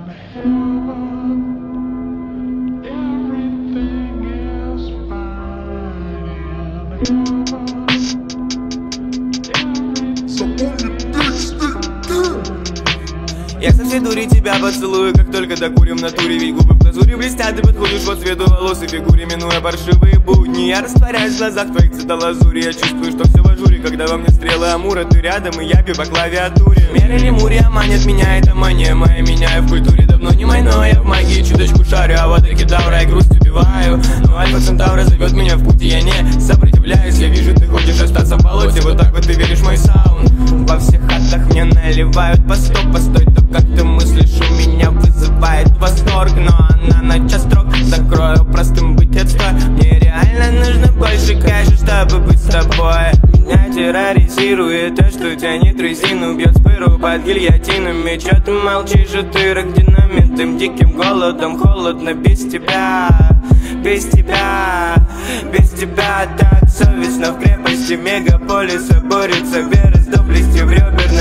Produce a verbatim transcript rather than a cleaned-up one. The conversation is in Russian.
Я со всей дури тебя поцелую, как только докурим в натуре. Ведь губы в глазури блестят, ты подходишь по цвету волос и фигуре. Минуя паршивые будни, я растворяюсь в глазах твоих цветолазури. Я чувствую, что все в ажуре, когда во мне стрелы амура. Ты рядом, и я бью по клавиатуре. Меря лемурия манит меня, это мания моя. Меняю в культуре давно не мой, но я в магии чуточку шарю. А вот кедавра и грусть убиваю. Но Альфа Центавра зовет меня в пути, я не сопротивляюсь. Я вижу, ты хочешь остаться в болоте, вот так вот ты веришь в мой саунд. Во всех хатах мне наливают по сто, постой, то как ты мыслишь, у меня вызывает восторг. Но она на час строк, закрою простым быть отстой. Мне реально нужно больше кэша, чтобы быть с тобой. Меня терроризирует то, что тянет резину, бьет спыру под гильотинами. Чё ты молчишь, утырок динамитным диким голодом? Холодно без тебя, без тебя, без тебя. Так совестно в крепости мегаполиса борется вера с доблестью в реберной